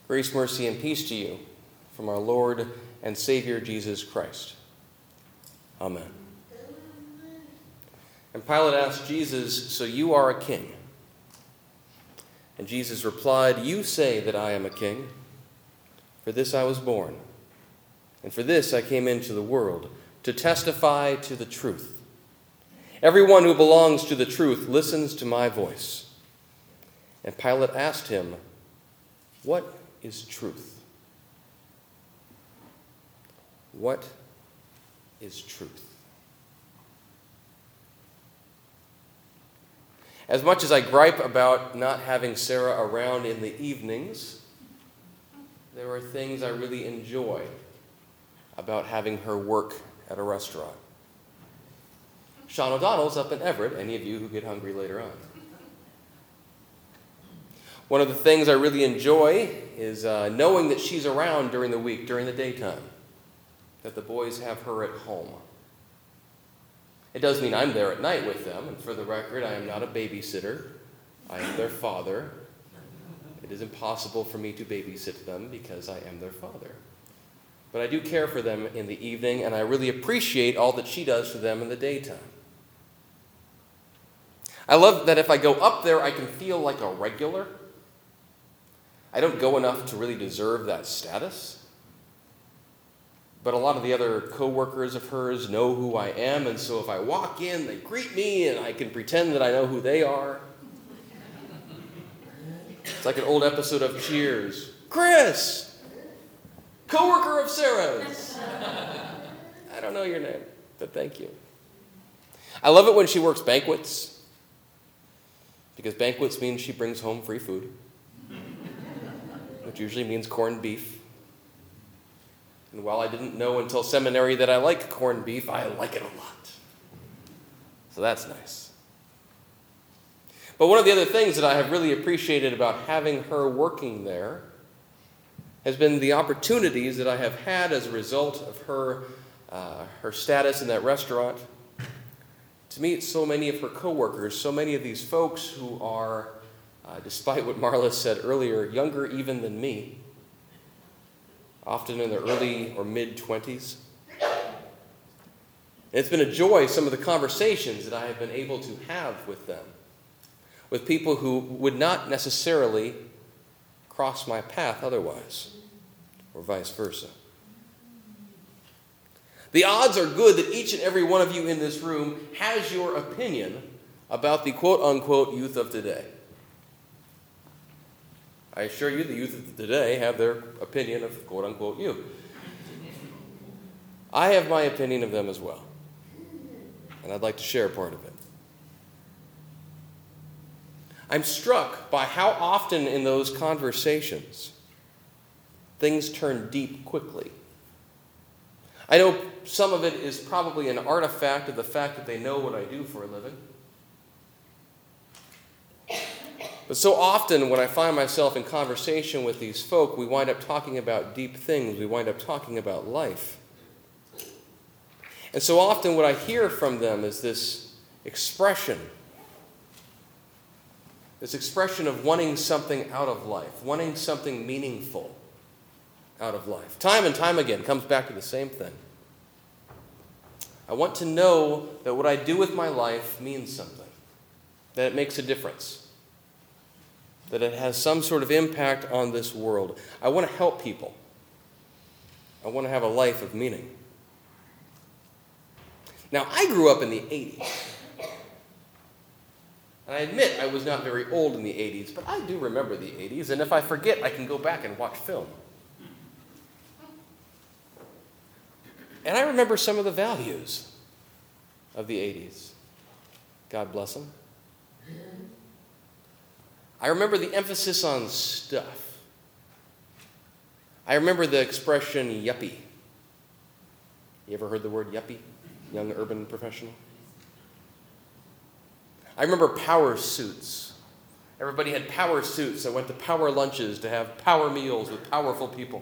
Grace, mercy, and peace to you from our Lord and Savior Jesus Christ. Amen. And Pilate asked Jesus, "So you are a king?" And Jesus replied, "You say that I am a king. For this I was born, and for this I came into the world, to testify to the truth. Everyone who belongs to the truth listens to my voice." And Pilate asked him, "What is truth?" What is truth? As much as I gripe about not having Sarah around in the evenings, there are things I really enjoy about having her work at a restaurant. Sean O'Donnell's up in Everett, any of you who get hungry later on. One of the things I really enjoy is knowing that she's around during the week, during the daytime, that the boys have her at home. It does mean I'm there at night with them, and for the record, I am not a babysitter. I am their father. It is impossible for me to babysit them because I am their father. But I do care for them in the evening, and I really appreciate all that she does for them in the daytime. I love that if I go up there, I can feel like a regular. I don't go enough to really deserve that status. But a lot of the other co-workers of hers know who I am, and so if I walk in, they greet me, and I can pretend that I know who they are. It's like an old episode of Cheers. "Chris! Co-worker of Sarah's." I don't know your name, but thank you. I love it when she works banquets, because banquets means she brings home free food, which usually means corned beef. And while I didn't know until seminary that I like corned beef, I like it a lot. So that's nice. But one of the other things that I have really appreciated about having her working there has been the opportunities that I have had as a result of her status in that restaurant to meet so many of her coworkers, so many of these folks who are, despite what Marla said earlier, younger even than me, often in their early or mid-20s. It's been a joy, some of the conversations that I have been able to have with them, with people who would not necessarily cross my path otherwise, or vice versa. The odds are good that each and every one of you in this room has your opinion about the quote-unquote youth of today. I assure you the youth of today have their opinion of quote-unquote you. I have my opinion of them as well, and I'd like to share part of it. I'm struck by how often in those conversations things turn deep quickly. I know some of it is probably an artifact of the fact that they know what I do for a living. But so often when I find myself in conversation with these folk, we wind up talking about deep things. We wind up talking about life. And so often what I hear from them is this expression of wanting something out of life, wanting something meaningful out of life. Time and time again, comes back to the same thing. I want to know that what I do with my life means something, that it makes a difference, that it has some sort of impact on this world. I want to help people. I want to have a life of meaning. Now, I grew up in the 80s. And I admit I was not very old in the 80s, but I do remember the 80s, and if I forget, I can go back and watch film. And I remember some of the values of the 80s. God bless them. I remember the emphasis on stuff. I remember the expression yuppie. You ever heard the word yuppie? Young urban professional? I remember power suits. Everybody had power suits. I went to power lunches to have power meals with powerful people.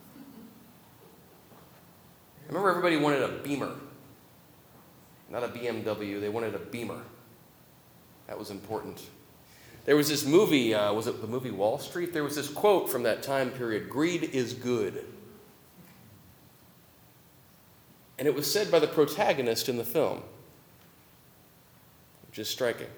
I remember everybody wanted a Beamer. Not a BMW, they wanted a Beamer. That was important. There was this movie, was it the movie Wall Street? There was this quote from that time period, "Greed is good." And it was said by the protagonist in the film, which is striking.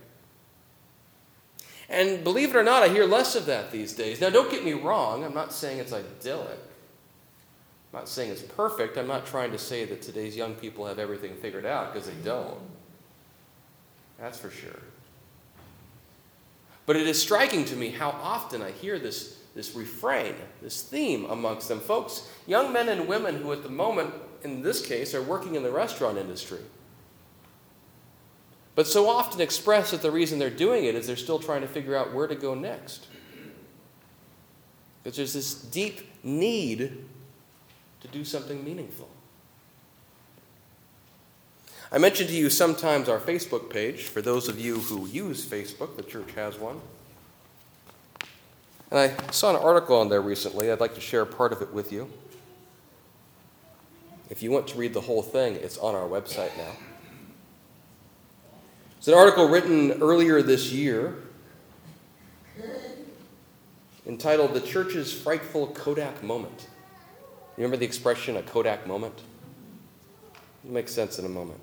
And believe it or not, I hear less of that these days. Now, don't get me wrong. I'm not saying it's idyllic. I'm not saying it's perfect. I'm not trying to say that today's young people have everything figured out, because they don't. That's for sure. But it is striking to me how often I hear this refrain, this theme amongst them. Folks, young men and women who at the moment, in this case, are working in the restaurant industry, but so often express that the reason they're doing it is they're still trying to figure out where to go next. Because there's this deep need to do something meaningful. I mentioned to you sometimes our Facebook page. For those of you who use Facebook, the church has one. And I saw an article on there recently. I'd like to share part of it with you. If you want to read the whole thing, it's on our website now. It's an article written earlier this year entitled "The Church's Frightful Kodak Moment." You remember the expression, a Kodak moment? It'll make sense in a moment.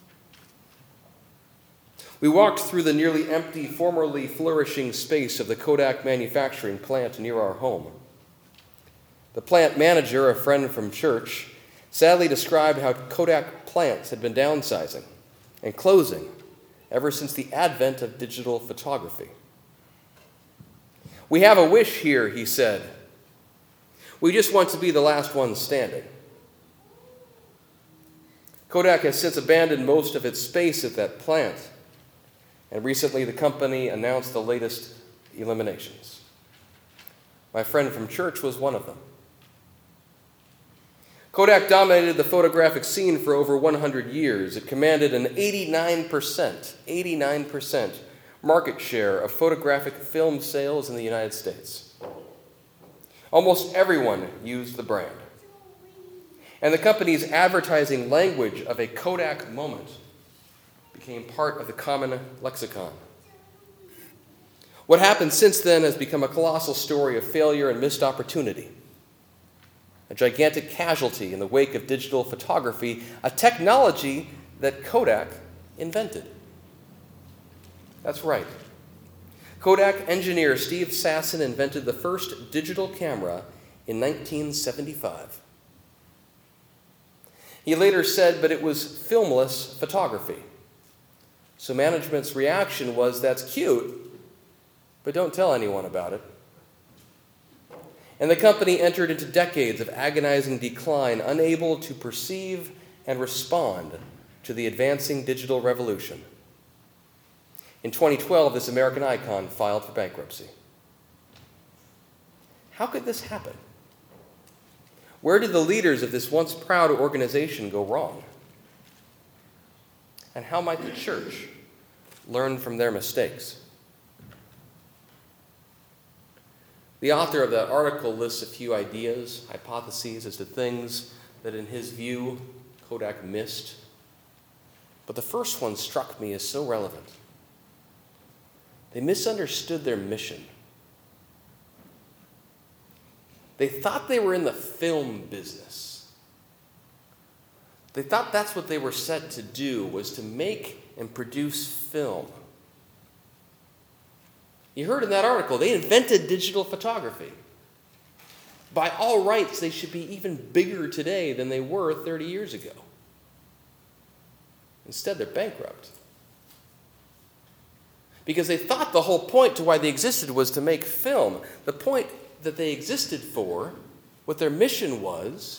We walked through the nearly empty, formerly flourishing space of the Kodak manufacturing plant near our home. The plant manager, a friend from church, sadly described how Kodak plants had been downsizing and closing ever since the advent of digital photography. "We have a wish here," he said. "We just want to be the last one standing." Kodak has since abandoned most of its space at that plant, and recently the company announced the latest eliminations. My friend from church was one of them. Kodak dominated the photographic scene for over 100 years. It commanded an 89% market share of photographic film sales in the United States. Almost everyone used the brand. And the company's advertising language of a Kodak moment became part of the common lexicon. What happened since then has become a colossal story of failure and missed opportunity. A gigantic casualty in the wake of digital photography, a technology that Kodak invented. That's right. Kodak engineer Steve Sasson invented the first digital camera in 1975. He later said, but it was filmless photography. So management's reaction was, "That's cute, but don't tell anyone about it." And the company entered into decades of agonizing decline, unable to perceive and respond to the advancing digital revolution. In 2012, this American icon filed for bankruptcy. How could this happen? Where did the leaders of this once proud organization go wrong? And how might the church learn from their mistakes? The author of that article lists a few ideas, hypotheses as to things that in his view Kodak missed. But the first one struck me as so relevant. They misunderstood their mission. They thought they were in the film business. They thought that's what they were set to do, was to make and produce film. You heard in that article, they invented digital photography. By all rights, they should be even bigger today than they were 30 years ago. Instead, they're bankrupt. Because they thought the whole point to why they existed was to make film. The point that they existed for, what their mission was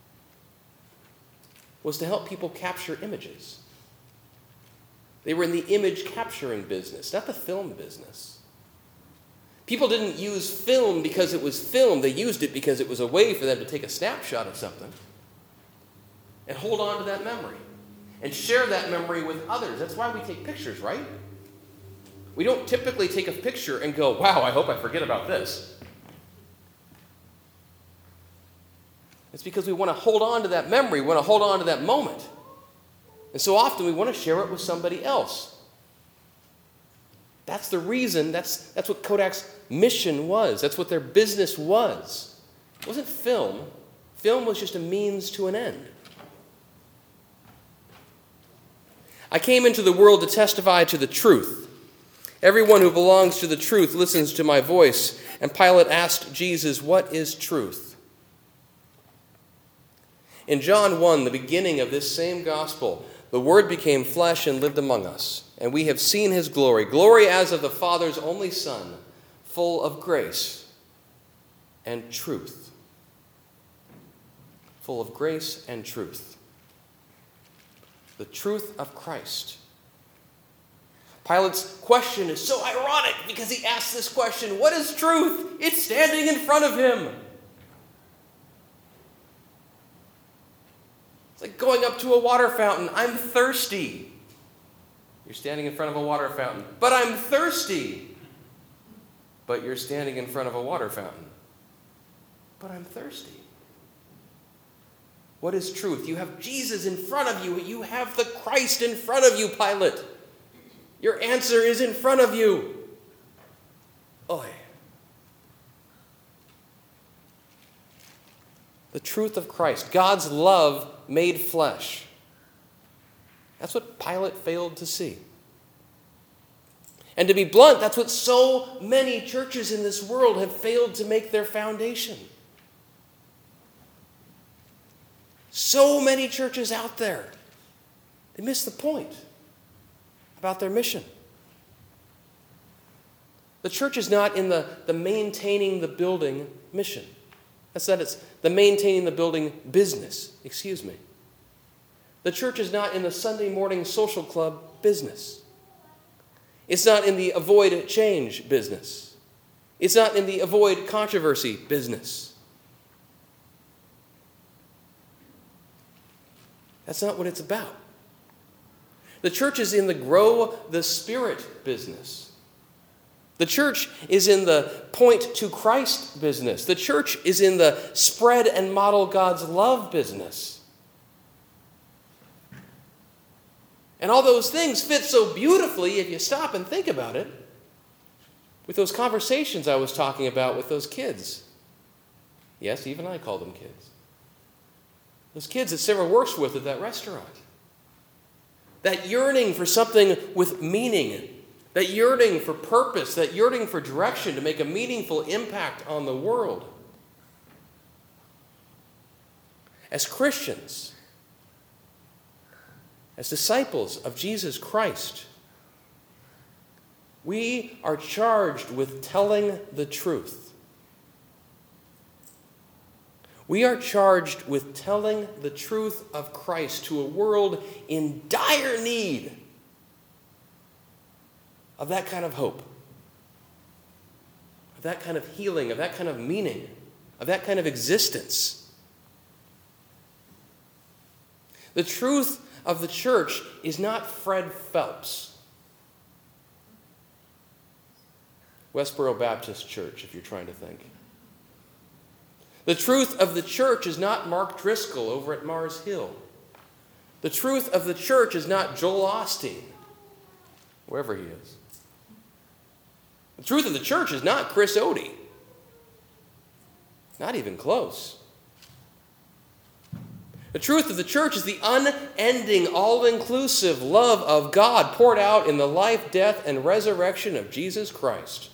to help people capture images. They were in the image capturing business, not the film business. People didn't use film because it was film. They used it because it was a way for them to take a snapshot of something and hold on to that memory and share that memory with others. That's why we take pictures, right? We don't typically take a picture and go, "Wow, I hope I forget about this." It's because we want to hold on to that memory. We want to hold on to that moment. And so often we want to share it with somebody else. That's the reason, that's what Kodak's mission was. That's what their business was. It wasn't film. Film was just a means to an end. I came into the world to testify to the truth. Everyone who belongs to the truth listens to my voice. And Pilate asked Jesus, what is truth? In John 1, the beginning of this same gospel, the Word became flesh and lived among us. And we have seen his glory, glory as of the Father's only Son, full of grace and truth. Full of grace and truth. The truth of Christ. Pilate's question is so ironic because he asks this question, what is truth? It's standing in front of him. It's like going up to a water fountain. I'm thirsty. You're standing in front of a water fountain. But I'm thirsty. But you're standing in front of a water fountain. But I'm thirsty. What is truth? You have Jesus in front of you. You have the Christ in front of you, Pilate. Your answer is in front of you. Oy. The truth of Christ, God's love made flesh. That's what Pilate failed to see. And to be blunt, that's what so many churches in this world have failed to make their foundation. So many churches out there, they miss the point about their mission. The church is not in the maintaining the building mission. That's that it's the maintaining the building business. Excuse me. The church is not in the Sunday morning social club business. It's not in the avoid change business. It's not in the avoid controversy business. That's not what it's about. The church is in the grow the Spirit business. The church is in the point to Christ business. The church is in the spread and model God's love business. And all those things fit so beautifully, if you stop and think about it, with those conversations I was talking about with those kids. Yes, even I call them kids. Those kids that Sarah works with at that restaurant. That yearning for something with meaning. That yearning for purpose. That yearning for direction to make a meaningful impact on the world. As Christians, as disciples of Jesus Christ, we are charged with telling the truth. We are charged with telling the truth of Christ to a world in dire need of that kind of hope, of that kind of healing, of that kind of meaning, of that kind of existence. The truth of the church is not Fred Phelps. Westboro Baptist Church, if you're trying to think. The truth of the church is not Mark Driscoll over at Mars Hill. The truth of the church is not Joel Osteen, wherever he is. The truth of the church is not Chris Odie. Not even close. The truth of the church is the unending, all-inclusive love of God poured out in the life, death, and resurrection of Jesus Christ.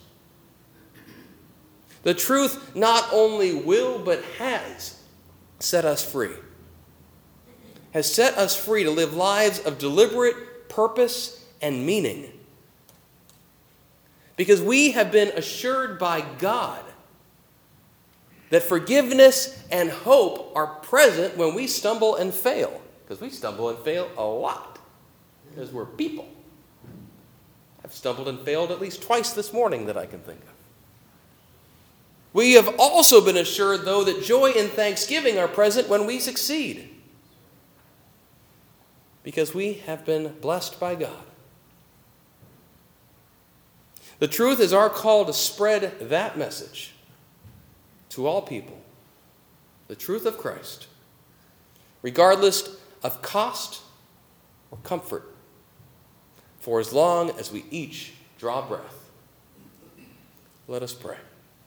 The truth not only will, but has set us free. Has set us free to live lives of deliberate purpose and meaning. Because we have been assured by God that forgiveness and hope are present when we stumble and fail. Because we stumble and fail a lot. Because we're people. I've stumbled and failed at least twice this morning that I can think of. We have also been assured, though, that joy and thanksgiving are present when we succeed. Because we have been blessed by God. The truth is our call to spread that message to all people. The truth of Christ. Regardless of cost or comfort. For as long as we each draw breath. Let us pray.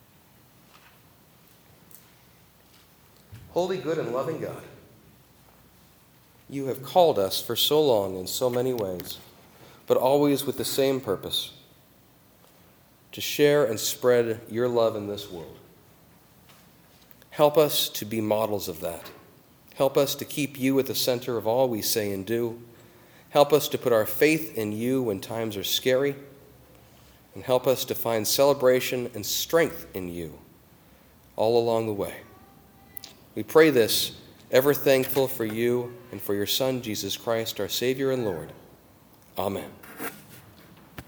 Holy, good, and loving God, you have called us for so long in so many ways, but always with the same purpose, to share and spread your love in this world. Help us to be models of that. Help us to keep you at the center of all we say and do. Help us to put our faith in you when times are scary. And help us to find celebration and strength in you all along the way. We pray this, ever thankful for you and for your Son, Jesus Christ, our Savior and Lord. Amen.